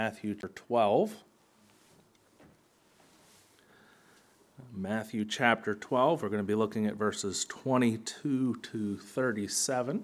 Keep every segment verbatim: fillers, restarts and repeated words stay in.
Matthew twelve. Matthew chapter twelve, we're going to be looking at verses twenty-two to thirty-seven.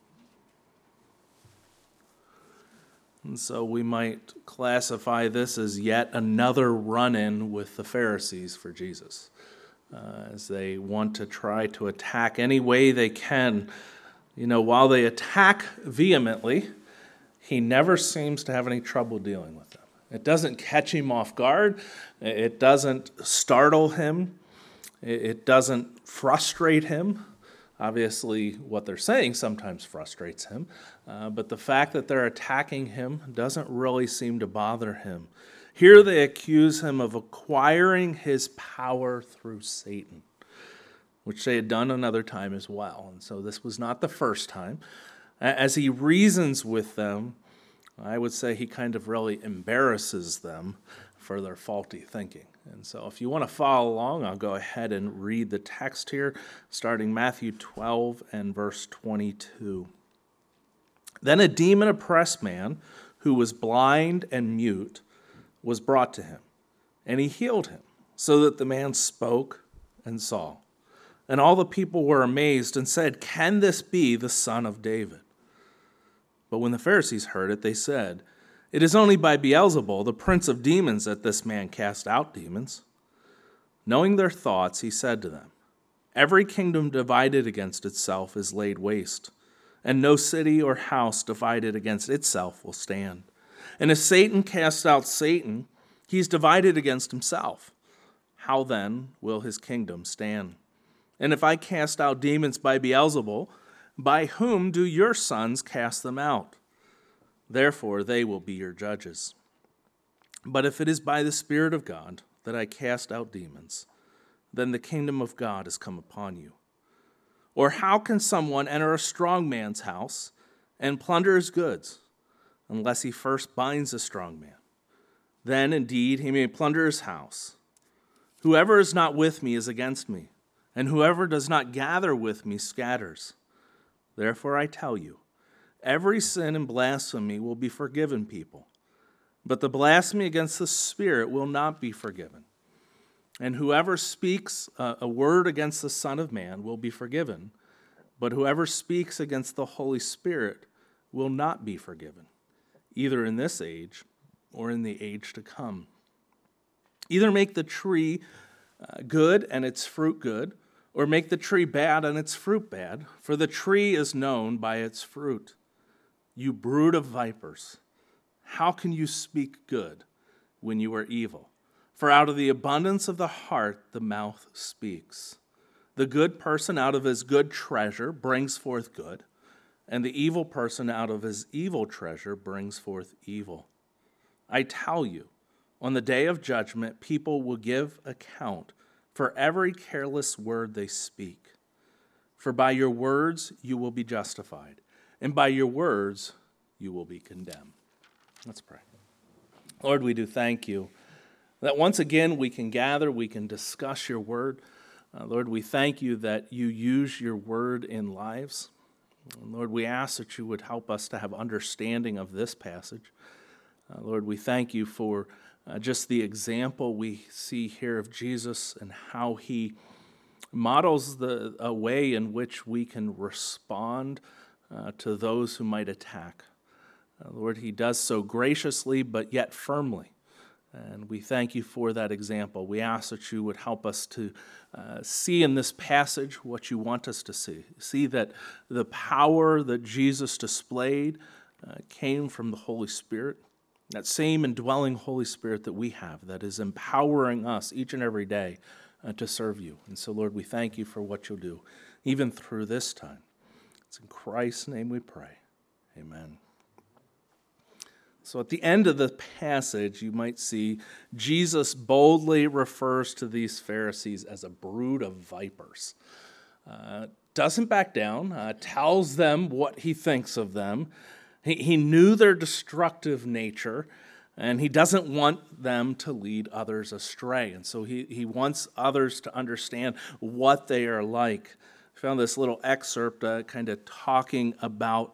And so we might classify this as yet another run-in with the Pharisees for Jesus, uh, as they want to try to attack any way they can. You know, while they attack vehemently, he never seems to have any trouble dealing with them. It doesn't catch him off guard. It doesn't startle him. It doesn't frustrate him. Obviously, what they're saying sometimes frustrates him. Uh, but the fact that they're attacking him doesn't really seem to bother him. Here they accuse him of acquiring his power through Satan, which they had done another time as well. And so this was not the first time. As he reasons with them, I would say he kind of really embarrasses them for their faulty thinking. And so if you want to follow along, I'll go ahead and read the text here, starting Matthew twelve and verse twenty-two. Then a demon-oppressed man who was blind and mute was brought to him, and he healed him, so that the man spoke and saw. And all the people were amazed and said, "Can this be the son of David?" But when the Pharisees heard it, they said, "It is only by Beelzebul, the prince of demons, that this man cast out demons." Knowing their thoughts, he said to them, "Every kingdom divided against itself is laid waste, and no city or house divided against itself will stand. And if Satan casts out Satan, he is divided against himself. How then will his kingdom stand? And if I cast out demons by Beelzebul, by whom do your sons cast them out? Therefore they will be your judges. But if it is by the Spirit of God that I cast out demons, then the kingdom of God has come upon you. Or how can someone enter a strong man's house and plunder his goods, unless he first binds a strong man? Then indeed he may plunder his house. Whoever is not with me is against me, and whoever does not gather with me scatters. Therefore I tell you, every sin and blasphemy will be forgiven people, but the blasphemy against the Spirit will not be forgiven. And whoever speaks a word against the Son of Man will be forgiven, but whoever speaks against the Holy Spirit will not be forgiven, either in this age or in the age to come. Either make the tree good and its fruit good, or make the tree bad and its fruit bad, for the tree is known by its fruit. You brood of vipers, how can you speak good when you are evil? For out of the abundance of the heart the mouth speaks. The good person out of his good treasure brings forth good, and the evil person out of his evil treasure brings forth evil. I tell you, on the day of judgment, people will give account for every careless word they speak. For by your words you will be justified, and by your words you will be condemned. Let's pray. Lord, we do thank you that once again we can gather, we can discuss your word. Uh, Lord, we thank you that you use your word in lives. And Lord, we ask that you would help us to have understanding of this passage. Uh, Lord, we thank you for Uh, just the example we see here of Jesus and how he models the a way in which we can respond uh, to those who might attack. Uh, Lord, he does so graciously but yet firmly. And we thank you for that example. We ask that you would help us to uh, see in this passage what you want us to see. See that the power that Jesus displayed uh, came from the Holy Spirit. That same indwelling Holy Spirit that we have, that is empowering us each and every day uh, to serve you. And so, Lord, we thank you for what you'll do, even through this time. It's in Christ's name we pray. Amen. So at the end of the passage, you might see Jesus boldly refers to these Pharisees as a brood of vipers. Uh, doesn't back down, uh, tells them what he thinks of them. He, he knew their destructive nature, and he doesn't want them to lead others astray. And so he, he wants others to understand what they are like. I found this little excerpt uh, kind of talking about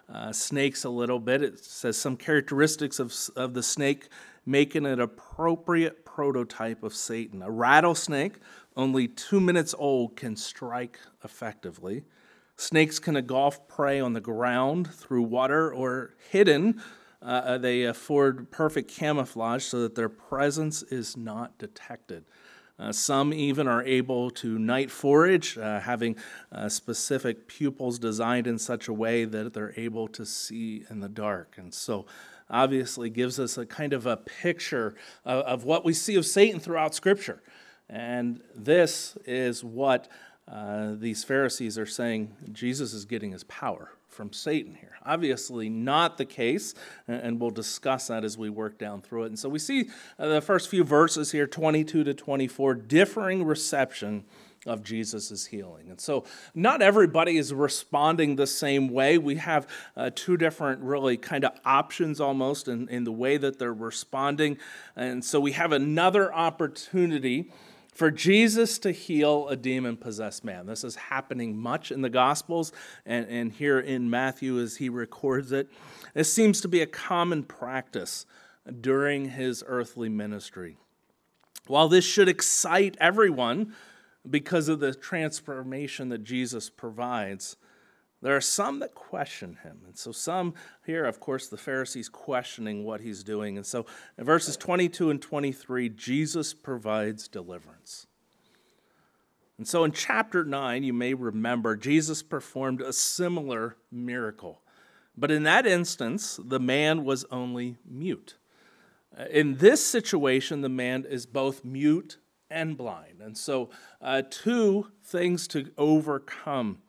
uh, snakes a little bit. It says some characteristics of, of the snake make it an appropriate prototype of Satan. A rattlesnake, only two minutes old, can strike effectively. Snakes can engulf prey on the ground, through water, or hidden. Uh, they afford perfect camouflage so that their presence is not detected. Uh, some even are able to night forage, uh, having uh, specific pupils designed in such a way that they're able to see in the dark. And so obviously gives us a kind of a picture of, of what we see of Satan throughout Scripture. And this is what uh, these Pharisees are saying Jesus is getting his power from Satan here. Obviously not the case, and we'll discuss that as we work down through it. And so we see uh, the first few verses here, twenty-two to twenty-four, differing reception of Jesus' healing. And so not everybody is responding the same way. We have uh, two different really kind of options almost in, in the way that they're responding. And so we have another opportunity for Jesus to heal a demon-possessed man. This is happening much in the Gospels, and, and here in Matthew as he records it. This seems to be a common practice during his earthly ministry. While this should excite everyone because of the transformation that Jesus provides, there are some that question him. And so some here, of course, the Pharisees questioning what he's doing. And so in verses twenty-two and twenty-three, Jesus provides deliverance. And so in chapter nine, you may remember, Jesus performed a similar miracle. But in that instance, the man was only mute. In this situation, the man is both mute and blind. And so uh, two things to overcome.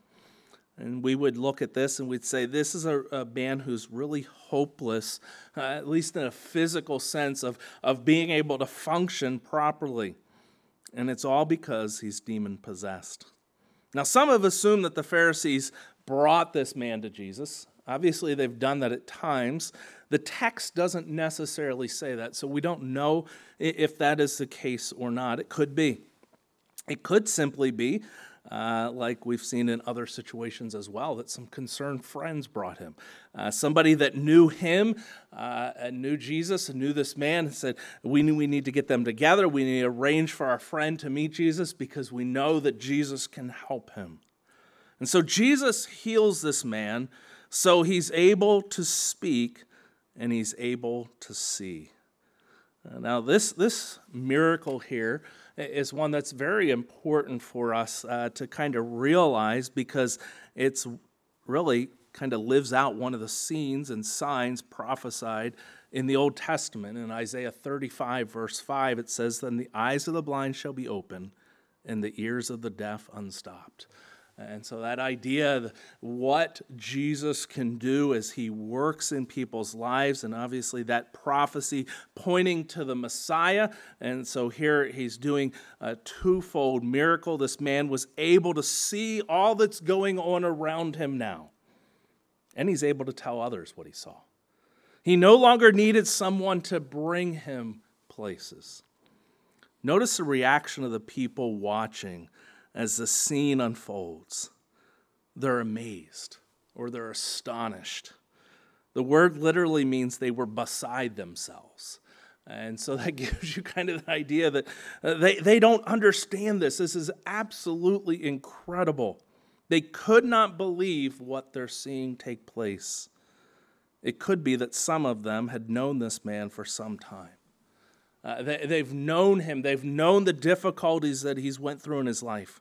And we would look at this and we'd say, this is a, a man who's really hopeless, uh, at least in a physical sense of, of being able to function properly. And it's all because he's demon-possessed. Now, some have assumed that the Pharisees brought this man to Jesus. Obviously, they've done that at times. The text doesn't necessarily say that, so we don't know if that is the case or not. It could be. It could simply be Uh, like we've seen in other situations as well, that some concerned friends brought him. Uh, somebody that knew him, uh, and knew Jesus, and knew this man, and said, we knew we need to get them together. We need to arrange for our friend to meet Jesus because we know that Jesus can help him. And so Jesus heals this man so he's able to speak and he's able to see. Uh, now this, this miracle here is one that's very important for us uh, to kind of realize, because it's really kind of lives out one of the scenes and signs prophesied in the Old Testament. In Isaiah thirty-five, verse five, it says, "Then the eyes of the blind shall be open, and the ears of the deaf unstopped." And so that idea of what Jesus can do as he works in people's lives, and obviously that prophecy pointing to the Messiah. And so here he's doing a twofold miracle. This man was able to see all that's going on around him now. And he's able to tell others what he saw. He no longer needed someone to bring him places. Notice the reaction of the people watching as the scene unfolds. They're amazed, or they're astonished. The word literally means they were beside themselves. And so that gives you kind of the idea that they, they don't understand this. This is absolutely incredible. They could not believe what they're seeing take place. It could be that some of them had known this man for some time. Uh, they, they've known him. They've known the difficulties that he's went through in his life.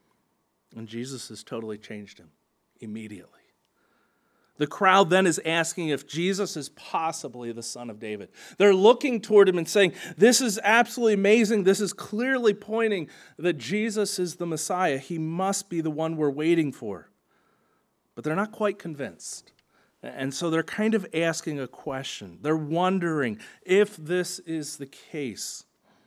And Jesus has totally changed him immediately. The crowd then is asking if Jesus is possibly the Son of David. They're looking toward him and saying, this is absolutely amazing. This is clearly pointing that Jesus is the Messiah. He must be the one we're waiting for. But they're not quite convinced. And so they're kind of asking a question. They're wondering if this is the case.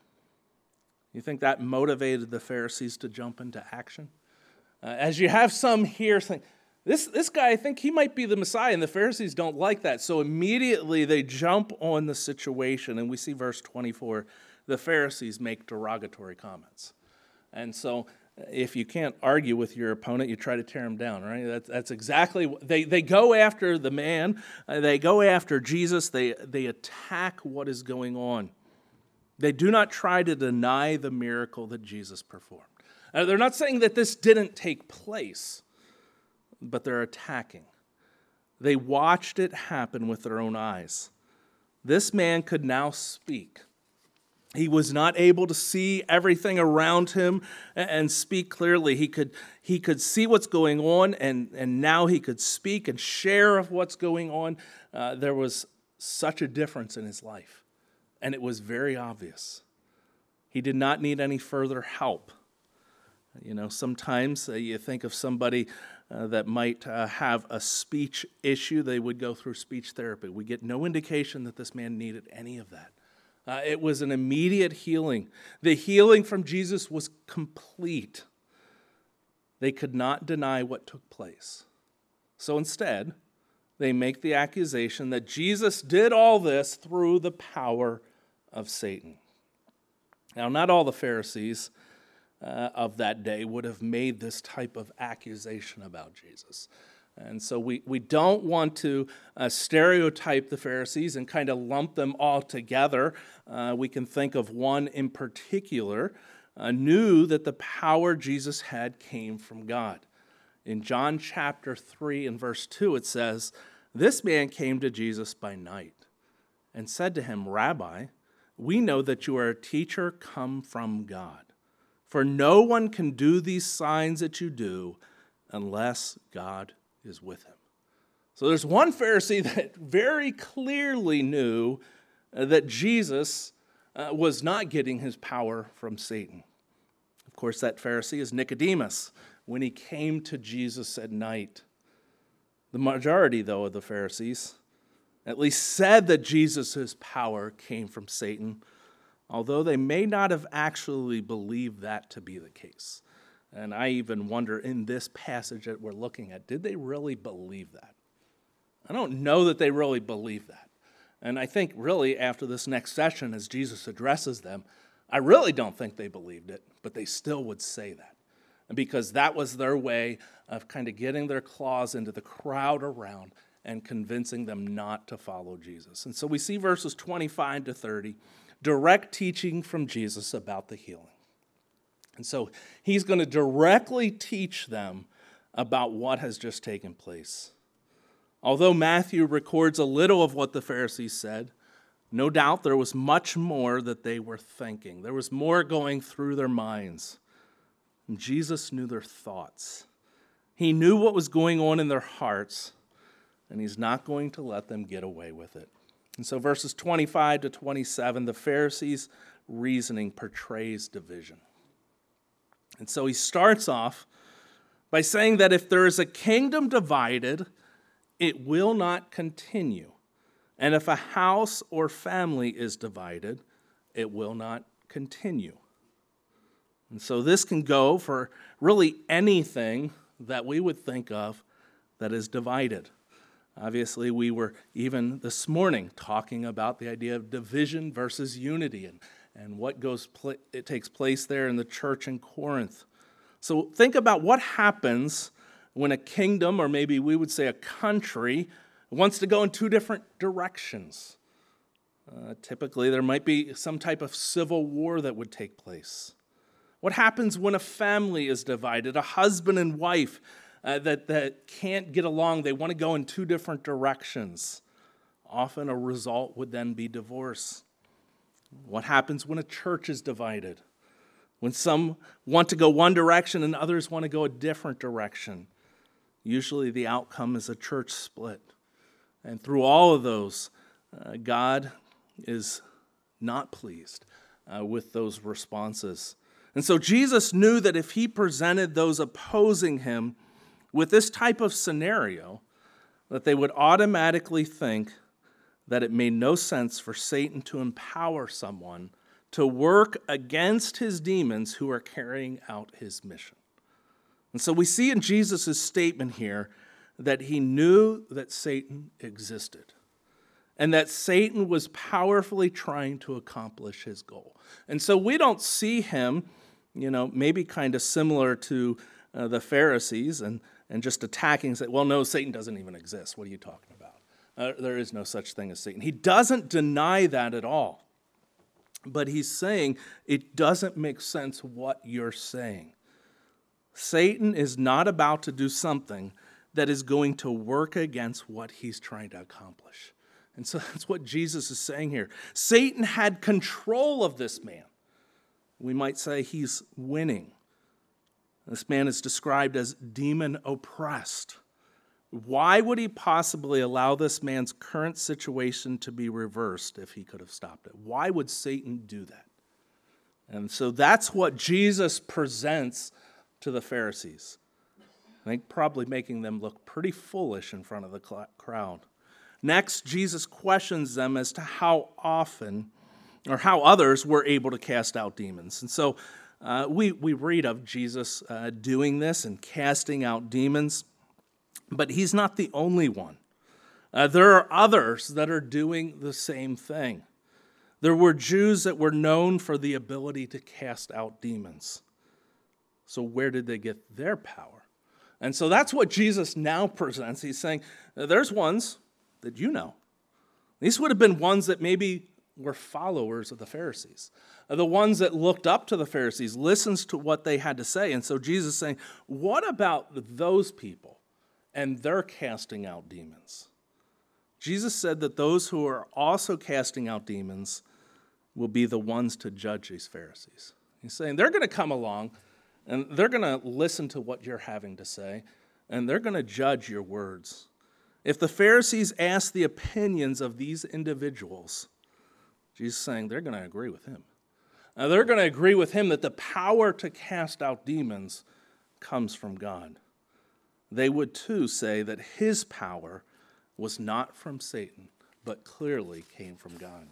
You think that motivated the Pharisees to jump into action? Uh, as you have some here think, this, this guy, I think he might be the Messiah, and the Pharisees don't like that. So immediately they jump on the situation, and we see verse twenty-four, the Pharisees make derogatory comments. And so If you can't argue with your opponent, you try to tear him down, right? That's, that's exactly what they, they go after the man. Uh, they go after Jesus. They, they attack what is going on. They do not try to deny the miracle that Jesus performed. Uh, they're not saying that this didn't take place, but they're attacking. They watched it happen with their own eyes. This man could now speak. He was not able to see everything around him and speak clearly. He could, he could see what's going on, and, and now he could speak and share of what's going on. Uh, there was such a difference in his life, and it was very obvious. He did not need any further help. You know, sometimes uh, you think of somebody uh, that might uh, have a speech issue, they would go through speech therapy. We get no indication that this man needed any of that. Uh, it was an immediate healing. The healing from Jesus was complete. They could not deny what took place. So instead, they make the accusation that Jesus did all this through the power of Satan. Now, not all the Pharisees uh, of that day would have made this type of accusation about Jesus. And so we, we don't want to uh, stereotype the Pharisees and kind of lump them all together. Uh, we can think of one in particular, uh, knew that the power Jesus had came from God. In John chapter three and verse two, it says, "This man came to Jesus by night and said to him, 'Rabbi, we know that you are a teacher come from God. For no one can do these signs that you do unless God is with him.'" So there's one Pharisee that very clearly knew that Jesus uh, was not getting his power from Satan. Of course, that Pharisee is Nicodemus when he came to Jesus at night. The majority, though, of the Pharisees at least said that Jesus' power came from Satan, although they may not have actually believed that to be the case. And I even wonder in this passage that we're looking at, did they really believe that? I don't know that they really believe that. And I think really after this next session, as Jesus addresses them, I really don't think they believed it, but they still would say that. Because that was their way of kind of getting their claws into the crowd around and convincing them not to follow Jesus. And so we see verses twenty-five to thirty, direct teaching from Jesus about the healing. And so he's going to directly teach them about what has just taken place. Although Matthew records a little of what the Pharisees said, no doubt there was much more that they were thinking. There was more going through their minds. And Jesus knew their thoughts. He knew what was going on in their hearts, and he's not going to let them get away with it. And so verses twenty-five to twenty-seven, the Pharisees' reasoning portrays division. And so he starts off by saying that if there is a kingdom divided, it will not continue. And if a house or family is divided, it will not continue. And so this can go for really anything that we would think of that is divided. Obviously, we were even this morning talking about the idea of division versus unity and, and what goes pl- it takes place there in the church in Corinth. So think about what happens when a kingdom, or maybe we would say a country, wants to go in two different directions. Uh, typically, there might be some type of civil war that would take place. What happens when a family is divided, a husband and wife uh, that, that can't get along, they want to go in two different directions? Often a result would then be divorce. What happens when a church is divided? When some want to go one direction and others want to go a different direction? Usually the outcome is a church split. And through all of those, uh, God is not pleased uh, with those responses. And so Jesus knew that if he presented those opposing him with this type of scenario, that they would automatically think that it made no sense for Satan to empower someone to work against his demons who are carrying out his mission. And so we see in Jesus' statement here that he knew that Satan existed and that Satan was powerfully trying to accomplish his goal. And so we don't see him you know, maybe kind of similar to uh, the Pharisees and, and just attacking, say, well, no, Satan doesn't even exist. What are you talking about? Uh, there is no such thing as Satan. He doesn't deny that at all. But he's saying it doesn't make sense what you're saying. Satan is not about to do something that is going to work against what he's trying to accomplish. And so that's what Jesus is saying here. Satan had control of this man. We might say he's winning. This man is described as demon oppressed. Why would he possibly allow this man's current situation to be reversed if he could have stopped it? Why would Satan do that? And so that's what Jesus presents to the Pharisees. I think probably making them look pretty foolish in front of the crowd. Next, Jesus questions them as to how often or how others were able to cast out demons. And so uh, we, we read of Jesus uh, doing this and casting out demons. But he's not the only one. Uh, there are others that are doing the same thing. There were Jews that were known for the ability to cast out demons. So where did they get their power? And so that's what Jesus now presents. He's saying, there's ones that you know. These would have been ones that maybe were followers of the Pharisees. The ones that looked up to the Pharisees, listens to what they had to say. And so Jesus is saying, what about those people? And they're casting out demons. Jesus said that those who are also casting out demons will be the ones to judge these Pharisees. He's saying they're going to come along and they're going to listen to what you're having to say, and they're going to judge your words. If the Pharisees ask the opinions of these individuals, Jesus is saying they're going to agree with him. Now, they're going to agree with him that the power to cast out demons comes from God. They would too say that his power was not from Satan, but clearly came from God.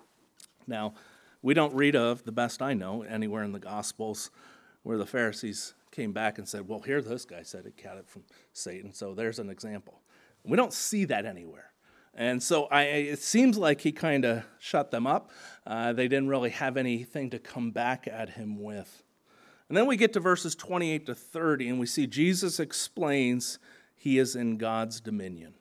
Now, we don't read of, the best I know, anywhere in the Gospels where the Pharisees came back and said, well, here this guy said it got it from Satan, so there's an example. We don't see that anywhere. And so I, it seems like he kind of shut them up. Uh, they didn't really have anything to come back at him with. And then we get to verses twenty-eight to thirty, and we see Jesus explains he is in God's dominion.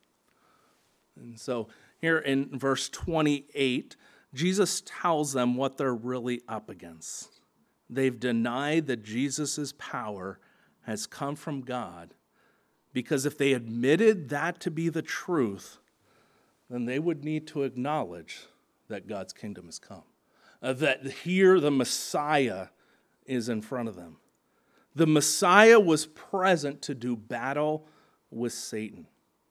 And so here in verse twenty-eight, Jesus tells them what they're really up against. They've denied that Jesus' power has come from God, because if they admitted that to be the truth, then they would need to acknowledge that God's kingdom has come. Uh, that here the Messiah is in front of them. The Messiah was present to do battle with Satan.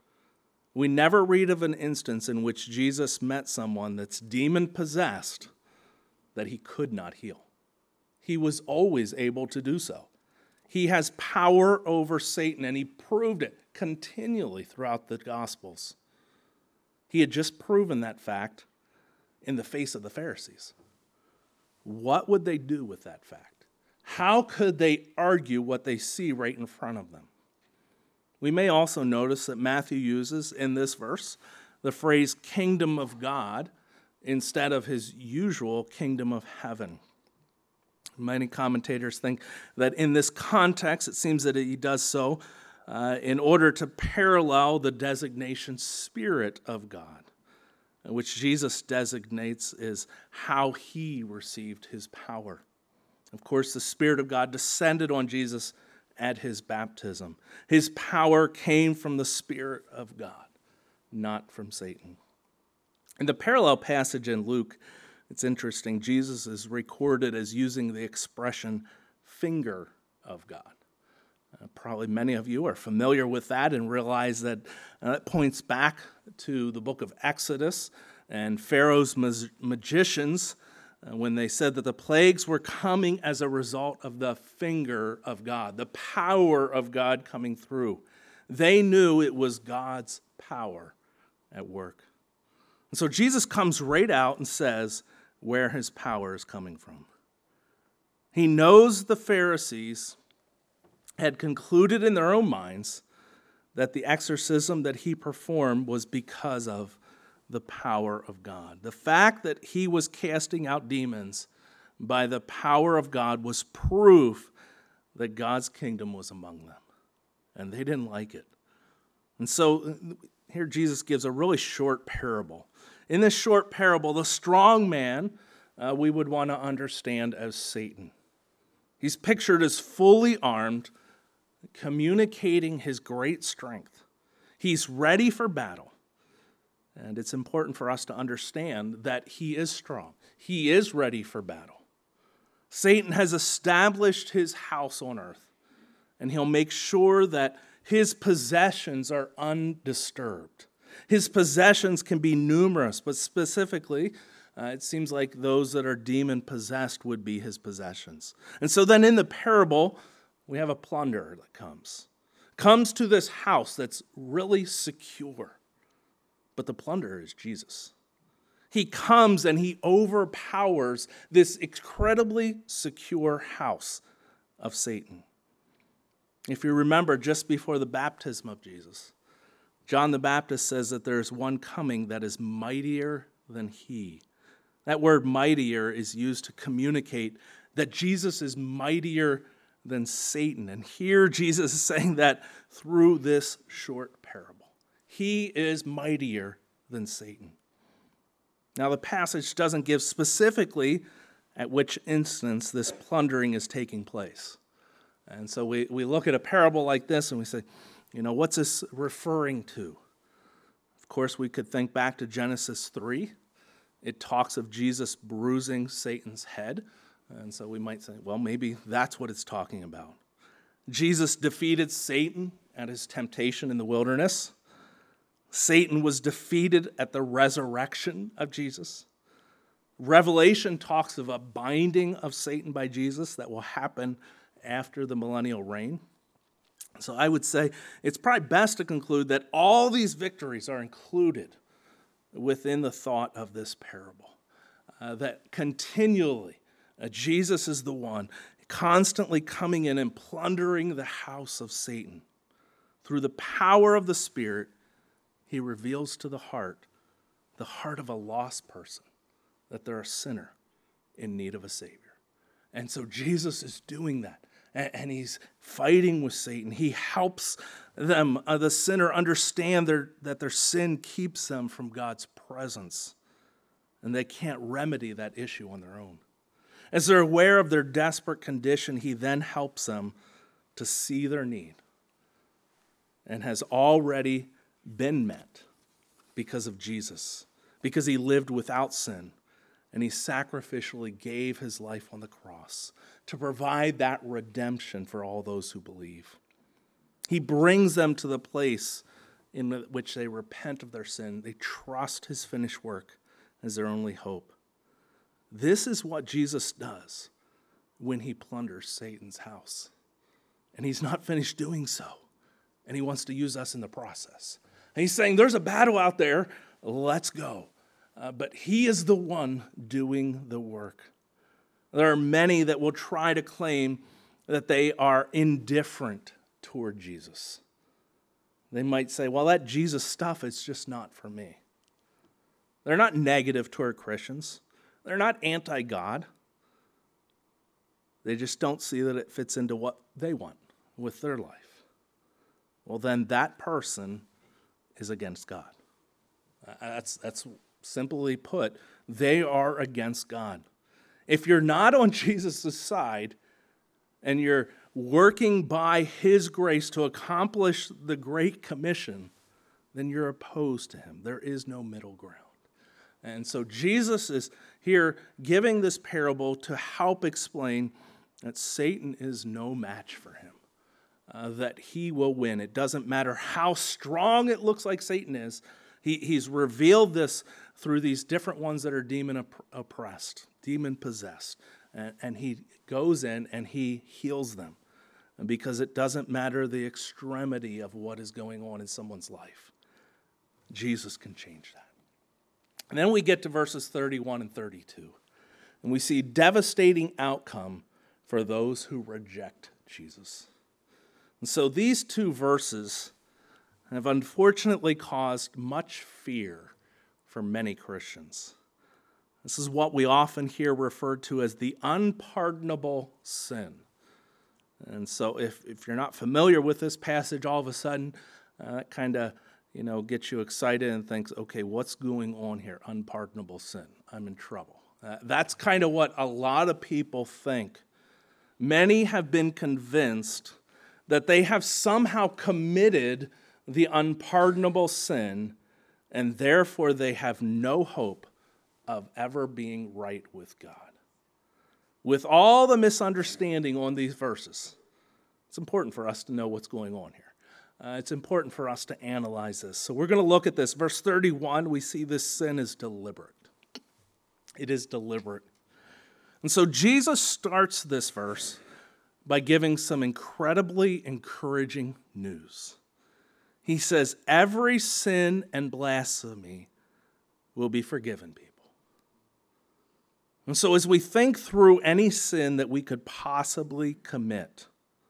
We never read of an instance in which Jesus met someone that's demon-possessed that he could not heal. He was always able to do so. He has power over Satan, and he proved it continually throughout the Gospels. He had just proven that fact in the face of the Pharisees. What would they do with that fact? How could they argue what they see right in front of them? We may also notice that Matthew uses in this verse the phrase kingdom of God instead of his usual kingdom of heaven. Many commentators think that in this context, it seems that he does so uh, in order to parallel the designation Spirit of God, which Jesus designates as how he received his power. Of course, the Spirit of God descended on Jesus at his baptism. His power came from the Spirit of God, not from Satan. In the parallel passage in Luke, it's interesting, Jesus is recorded as using the expression finger of God. Uh, probably many of you are familiar with that and realize that uh, it points back to the book of Exodus and Pharaoh's mag- magicians uh, when they said that the plagues were coming as a result of the finger of God, the power of God coming through. They knew it was God's power at work. And so Jesus comes right out and says where his power is coming from. He knows the Pharisees had concluded in their own minds that the exorcism that he performed was because of the power of God. The fact that he was casting out demons by the power of God was proof that God's kingdom was among them. And they didn't like it. And so here Jesus gives a really short parable. In this short parable, the strong man uh, we would want to understand as Satan. He's pictured as fully armed, communicating his great strength. He's ready for battle. And it's important for us to understand that he is strong. He is ready for battle. Satan has established his house on earth, and he'll make sure that his possessions are undisturbed. His possessions can be numerous, but specifically, uh, it seems like those that are demon-possessed would be his possessions. And so then in the parable, we have a plunderer that comes. Comes to this house that's really secure. But the plunderer is Jesus. He comes and he overpowers this incredibly secure house of Satan. If you remember, just before the baptism of Jesus, John the Baptist says that there is one coming that is mightier than he. That word mightier is used to communicate that Jesus is mightier than Satan. And here Jesus is saying that through this short parable. He is mightier than Satan. Now, the passage doesn't give specifically at which instance this plundering is taking place. And so we, we look at a parable like this and we say, you know, what's this referring to? Of course, we could think back to Genesis three. It talks of Jesus bruising Satan's head. And so we might say, well, maybe that's what it's talking about. Jesus defeated Satan at his temptation in the wilderness. Satan was defeated at the resurrection of Jesus. Revelation talks of a binding of Satan by Jesus that will happen after the millennial reign. So I would say it's probably best to conclude that all these victories are included within the thought of this parable. Uh, that continually uh, Jesus is the one constantly coming in and plundering the house of Satan. Through the power of the Spirit, he reveals to the heart, the heart of a lost person, that they're a sinner in need of a Savior. And so Jesus is doing that. And he's fighting with Satan. He helps them, uh, the sinner, understand their, that their sin keeps them from God's presence. And they can't remedy that issue on their own. As they're aware of their desperate condition, he then helps them to see their need. And has already been met because of Jesus. Because he lived without sin. And he sacrificially gave his life on the cross to provide that redemption for all those who believe. He brings them to the place in which they repent of their sin. They trust his finished work as their only hope. This is what Jesus does when he plunders Satan's house. And he's not finished doing so. And he wants to use us in the process. And he's saying, there's a battle out there. Let's go. Uh, but he is the one doing the work. There are many that will try to claim that they are indifferent toward Jesus. They might say, well, that Jesus stuff is just not for me. They're not negative toward Christians. They're not anti-God. They just don't see that it fits into what they want with their life. Well, then that person is against God. That's, that's simply put, they are against God. If you're not on Jesus' side and you're working by his grace to accomplish the Great Commission, then you're opposed to him. There is no middle ground. And so Jesus is here giving this parable to help explain that Satan is no match for him, uh, that he will win. It doesn't matter how strong it looks like Satan is. He, he's revealed this through these different ones that are demon opp- oppressed, demon possessed. And, and he goes in and he heals them because it doesn't matter the extremity of what is going on in someone's life. Jesus can change that. And then we get to verses thirty-one and thirty-two. And we see devastating outcome for those who reject Jesus. And so these two verses have unfortunately caused much fear for many Christians. This is what we often hear referred to as the unpardonable sin. And so if, if you're not familiar with this passage, all of a sudden, uh, that kind of, you know, gets you excited and thinks, okay, what's going on here? Unpardonable sin. I'm in trouble. Uh, that's kind of what a lot of people think. Many have been convinced that they have somehow committed the unpardonable sin, and therefore they have no hope of ever being right with God. With all the misunderstanding on these verses, it's important for us to know what's going on here. Uh, it's important for us to analyze this. So we're going to look at this. Verse thirty-one, we see this sin is deliberate. It is deliberate. And so Jesus starts this verse by giving some incredibly encouraging news. He says, every sin and blasphemy will be forgiven people. And so as we think through any sin that we could possibly commit,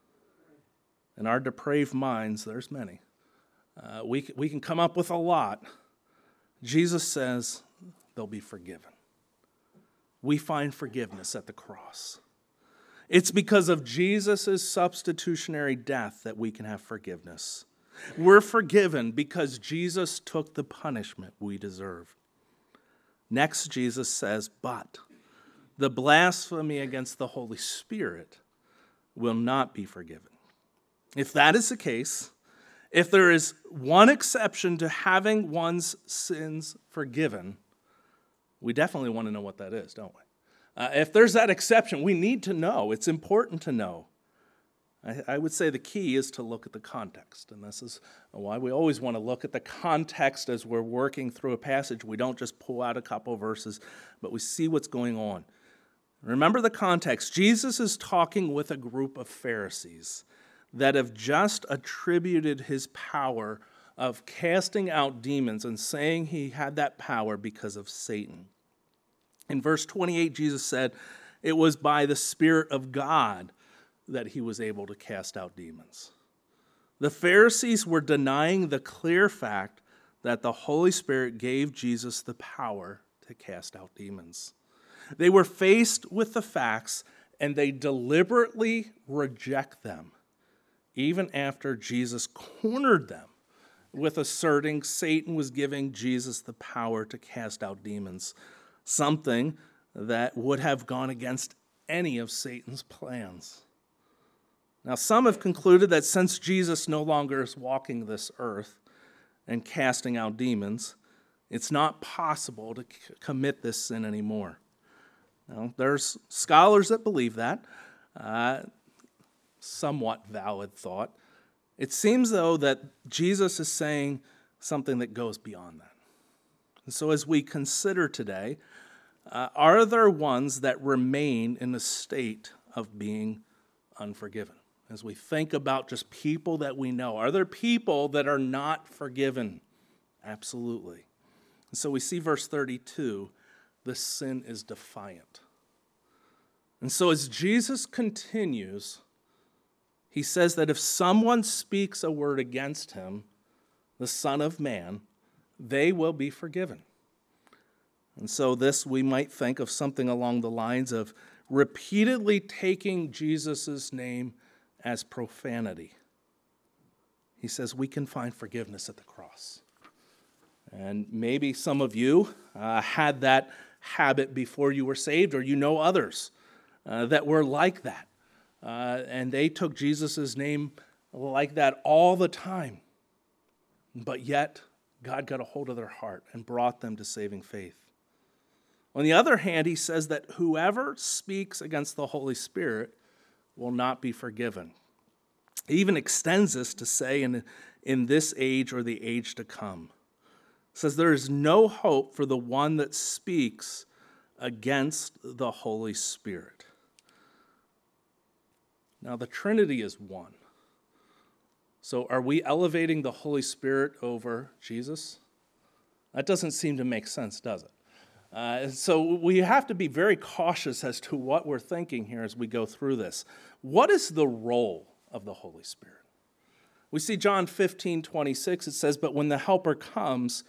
in our depraved minds, there's many, uh, we, we can come up with a lot. Jesus says they'll be forgiven. We find forgiveness at the cross. It's because of Jesus' substitutionary death that we can have forgiveness. We're forgiven because Jesus took the punishment we deserve. Next, Jesus says, but the blasphemy against the Holy Spirit will not be forgiven. If that is the case, if there is one exception to having one's sins forgiven, we definitely want to know what that is, don't we? Uh, if there's that exception, we need to know. It's important to know. I, I would say the key is to look at the context, and this is why we always want to look at the context as we're working through a passage. We don't just pull out a couple verses, but we see what's going on. Remember the context. Jesus is talking with a group of Pharisees that have just attributed his power of casting out demons and saying he had that power because of Satan. In verse twenty-eight, Jesus said it was by the Spirit of God that he was able to cast out demons. The Pharisees were denying the clear fact that the Holy Spirit gave Jesus the power to cast out demons. They were faced with the facts, and they deliberately reject them, even after Jesus cornered them with asserting Satan was giving Jesus the power to cast out demons, something that would have gone against any of Satan's plans. Now, some have concluded that since Jesus no longer is walking this earth and casting out demons, it's not possible to c- commit this sin anymore. Now, there's scholars that believe that. Uh, somewhat valid thought. It seems, though, that Jesus is saying something that goes beyond that. And so as we consider today, uh, are there ones that remain in a state of being unforgiven? As we think about just people that we know, are there people that are not forgiven? Absolutely. And so we see verse thirty-two, the sin is defiant. And so as Jesus continues, he says that if someone speaks a word against him, the Son of Man, they will be forgiven. And so this we might think of something along the lines of repeatedly taking Jesus' name as profanity. He says we can find forgiveness at the cross. And maybe some of you uh, had that habit before you were saved, or you know others uh, that were like that. Uh, and they took Jesus' name like that all the time. But yet, God got a hold of their heart and brought them to saving faith. On the other hand, he says that whoever speaks against the Holy Spirit will not be forgiven. He even extends this to say in, in this age or the age to come. It says there is no hope for the one that speaks against the Holy Spirit. Now, the Trinity is one. So are we elevating the Holy Spirit over Jesus? That doesn't seem to make sense, does it? Uh, so we have to be very cautious as to what we're thinking here as we go through this. What is the role of the Holy Spirit? We see John fifteen twenty-six, it says, but when the Helper comes,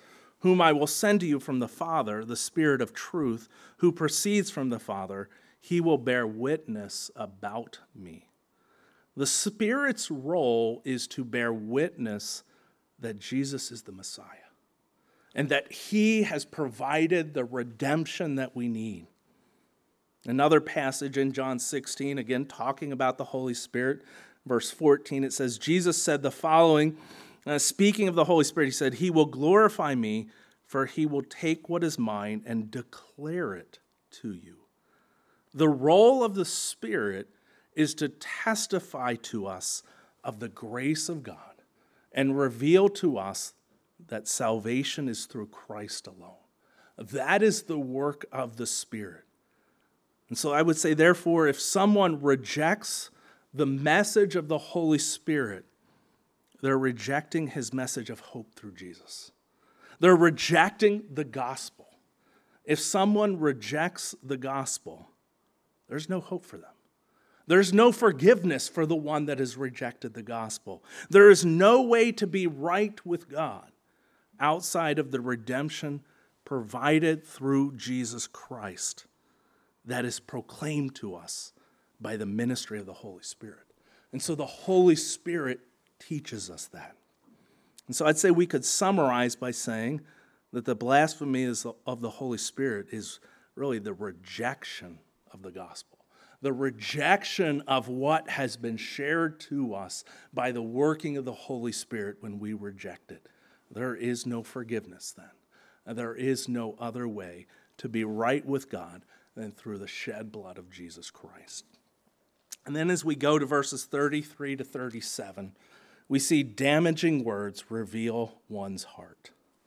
whom I will send to you from the Father, the Spirit of truth, who proceeds from the Father. He will bear witness about me. The Spirit's role is to bear witness that Jesus is the Messiah and that he has provided the redemption that we need. Another passage in John sixteen, again talking about the Holy Spirit, verse fourteen, it says, Jesus said the following, uh, speaking of the Holy Spirit, he said, he will glorify me, for he will take what is mine and declare it to you. The role of the Spirit is to testify to us of the grace of God and reveal to us that salvation is through Christ alone. That is the work of the Spirit. And so I would say, therefore, if someone rejects the message of the Holy Spirit, they're rejecting his message of hope through Jesus. They're rejecting the gospel. If someone rejects the gospel, there's no hope for them. There's no forgiveness for the one that has rejected the gospel. There is no way to be right with God outside of the redemption provided through Jesus Christ that is proclaimed to us by the ministry of the Holy Spirit. And so the Holy Spirit teaches us that. And so I'd say we could summarize by saying that the blasphemy of the Holy Spirit is really the rejection of the gospel. The rejection of what has been shared to us by the working of the Holy Spirit when we reject it. There is no forgiveness then. There is no other way to be right with God than through the shed blood of Jesus Christ. And then as we go to verses thirty-three to thirty-seven, we see damaging words reveal one's heart.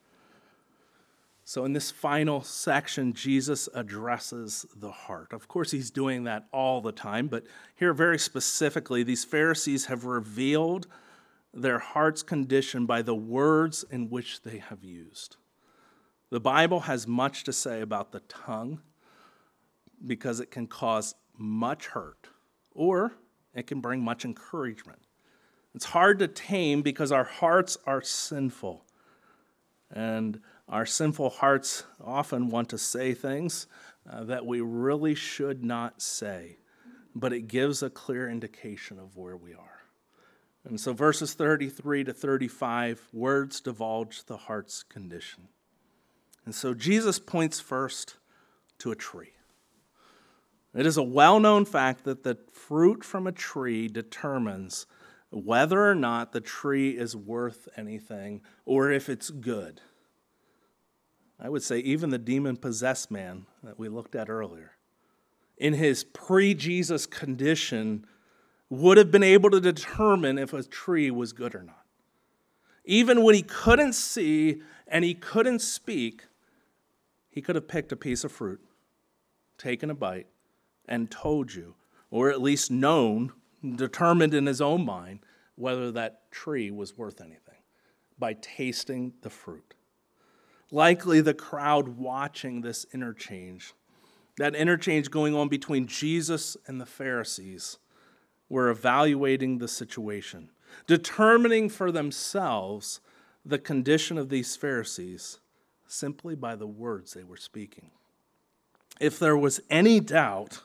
So in this final section, Jesus addresses the heart. Of course, he's doing that all the time, but here very specifically, these Pharisees have revealed their heart's condition by the words in which they have used. The Bible has much to say about the tongue because it can cause much hurt, or it can bring much encouragement. It's hard to tame because our hearts are sinful, and our sinful hearts often want to say things uh, that we really should not say, but it gives a clear indication of where we are. And so verses thirty-three to thirty-five, words divulge the heart's condition. And so Jesus points first to a tree. It is a well-known fact that the fruit from a tree determines whether or not the tree is worth anything or if it's good. I would say even the demon-possessed man that we looked at earlier, in his pre-Jesus condition, would have been able to determine if a tree was good or not. Even when he couldn't see and he couldn't speak, he could have picked a piece of fruit, taken a bite, and told you, or at least known, determined in his own mind, whether that tree was worth anything by tasting the fruit. Likely the crowd watching this interchange, that interchange going on between Jesus and the Pharisees, were evaluating the situation, determining for themselves the condition of these Pharisees simply by the words they were speaking. If there was any doubt,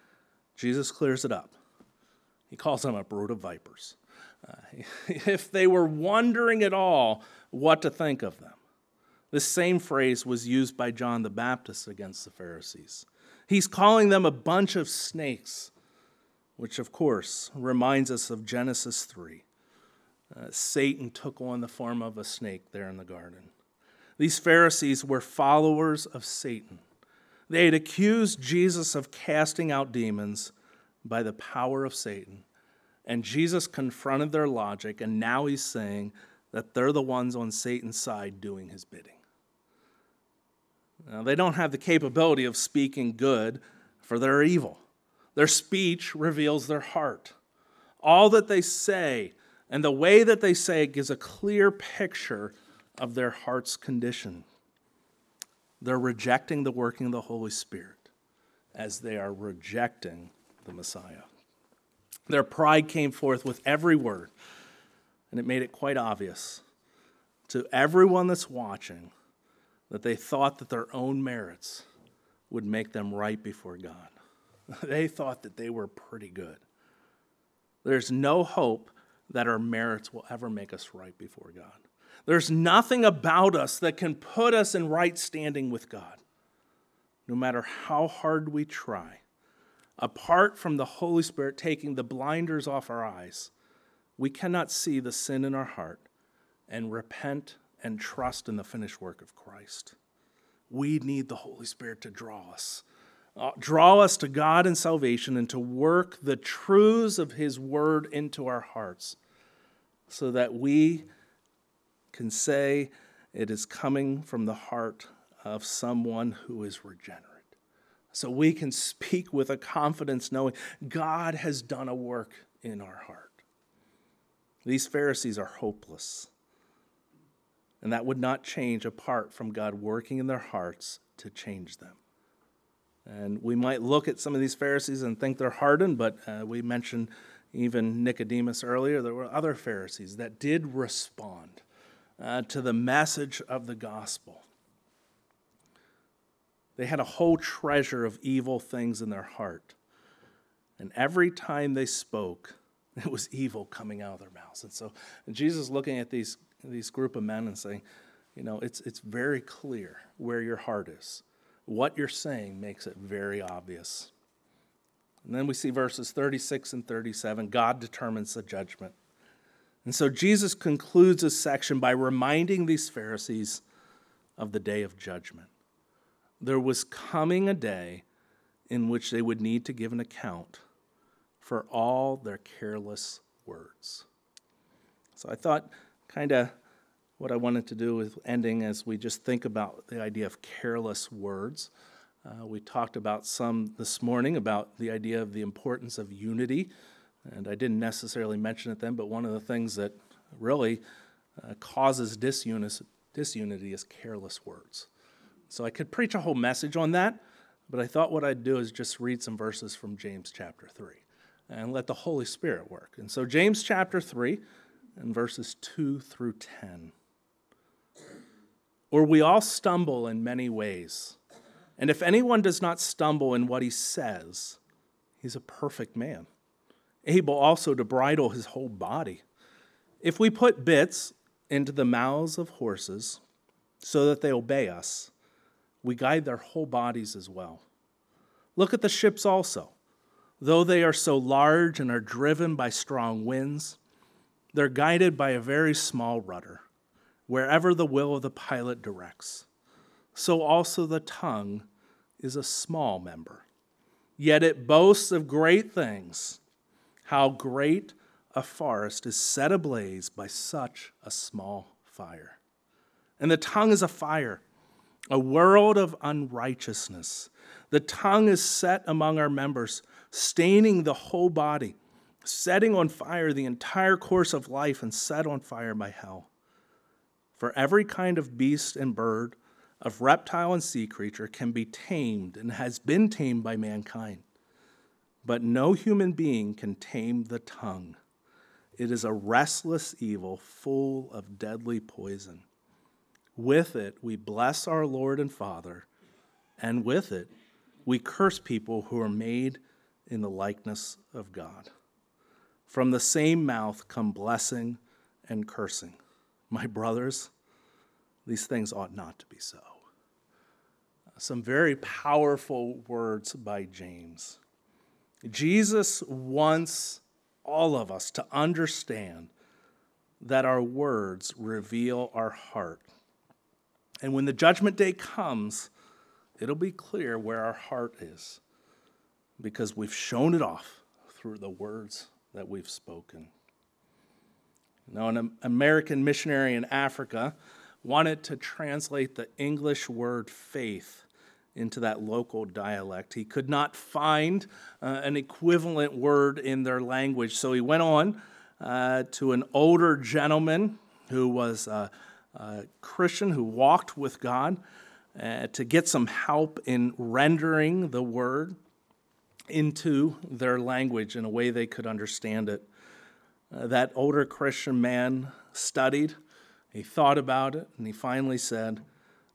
Jesus clears it up. He calls them a brood of vipers. Uh, if they were wondering at all what to think of them, this same phrase was used by John the Baptist against the Pharisees. He's calling them a bunch of snakes, which of course reminds us of Genesis three. Uh, Satan took on the form of a snake there in the garden. These Pharisees were followers of Satan. They had accused Jesus of casting out demons by the power of Satan. And Jesus confronted their logic, and now he's saying that they're the ones on Satan's side doing his bidding. Now, they don't have the capability of speaking good, for they're evil. Their speech reveals their heart. All that they say and the way that they say it gives a clear picture of their heart's condition. They're rejecting the working of the Holy Spirit as they are rejecting the Messiah. Their pride came forth with every word, and it made it quite obvious to everyone that's watching that they thought that their own merits would make them right before God. They thought that they were pretty good. There's no hope that our merits will ever make us right before God. There's nothing about us that can put us in right standing with God, no matter how hard we try. Apart from the Holy Spirit taking the blinders off our eyes, we cannot see the sin in our heart and repent and trust in the finished work of Christ. We need the Holy Spirit to draw us. Uh, draw us to God and salvation and to work the truths of His Word into our hearts so that we can say it is coming from the heart of someone who is regenerate. So we can speak with a confidence knowing God has done a work in our heart. These Pharisees are hopeless. And that would not change apart from God working in their hearts to change them. And we might look at some of these Pharisees and think they're hardened, but uh, we mentioned even Nicodemus earlier. There were other Pharisees that did respond uh, to the message of the gospel. They had a whole treasure of evil things in their heart. And every time they spoke, it was evil coming out of their mouths. And so and Jesus looking at these, these group of men and saying, you know, it's, it's very clear where your heart is. What you're saying makes it very obvious. And then we see verses thirty-six and thirty-seven. God determines the judgment. And so Jesus concludes this section by reminding these Pharisees of the day of judgment. There was coming a day in which they would need to give an account for all their careless words. So I thought kind of what I wanted to do with ending as we just think about the idea of careless words. Uh, we talked about some this morning about the idea of the importance of unity, and I didn't necessarily mention it then, but one of the things that really uh, causes disunity, disunity is careless words. So I could preach a whole message on that, but I thought what I'd do is just read some verses from James chapter three and let the Holy Spirit work. And so James chapter three and verses two through ten. Or we all stumble in many ways. And if anyone does not stumble in what he says, he's a perfect man, able also to bridle his whole body. If we put bits into the mouths of horses so that they obey us, we guide their whole bodies as well. Look at the ships also. Though they are so large and are driven by strong winds, they're guided by a very small rudder, wherever the will of the pilot directs. So also the tongue is a small member, yet it boasts of great things. How great a forest is set ablaze by such a small fire. And the tongue is a fire, a world of unrighteousness. The tongue is set among our members, staining the whole body, setting on fire the entire course of life, and set on fire by hell. For every kind of beast and bird, of reptile and sea creature can be tamed and has been tamed by mankind. But no human being can tame the tongue. It is a restless evil full of deadly poison. With it we bless our Lord and Father, and with it we curse people who are made in the likeness of God. From the same mouth come blessing and cursing. My brothers, these things ought not to be so. Some very powerful words by James. Jesus wants all of us to understand that our words reveal our heart. And when the judgment day comes, it'll be clear where our heart is, because we've shown it off through the words that we've spoken. Now, an American missionary in Africa wanted to translate the English word faith into that local dialect. He could not find uh, an equivalent word in their language, so he went on uh, to an older gentleman who was a, a Christian who walked with God uh, to get some help in rendering the word into their language in a way they could understand it. Uh, that older Christian man studied, he thought about it, and he finally said,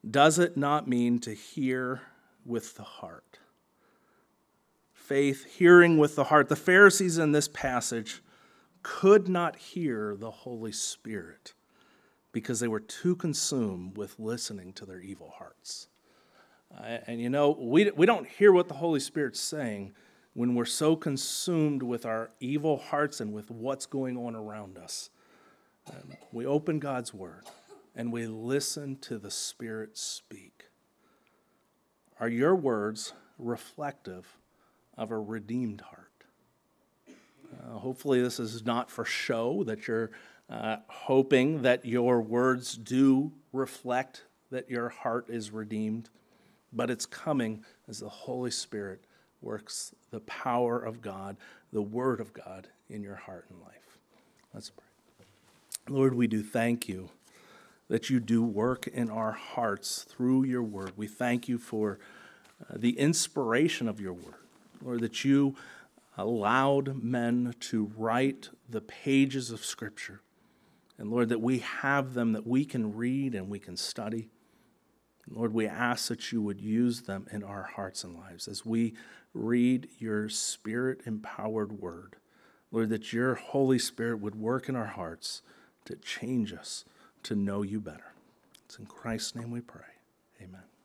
does it not mean to hear with the heart? Faith, hearing with the heart. The Pharisees in this passage could not hear the Holy Spirit because they were too consumed with listening to their evil hearts. Uh, and you know, we, we don't hear what the Holy Spirit's saying when we're so consumed with our evil hearts and with what's going on around us. Um, we open God's Word and we listen to the Spirit speak. Are your words reflective of a redeemed heart? Uh, hopefully this is not for show, that you're uh, hoping that your words do reflect that your heart is redeemed, but it's coming as the Holy Spirit works the power of God, the Word of God in your heart and life. Let's pray. Lord, we do thank you that you do work in our hearts through your Word. We thank you for uh, the inspiration of your Word. Lord, that you allowed men to write the pages of Scripture. And Lord, that we have them, that we can read and we can study. Lord, we ask that you would use them in our hearts and lives as we read your Spirit-empowered word. Lord, that your Holy Spirit would work in our hearts to change us, to know you better. It's in Christ's name we pray. Amen.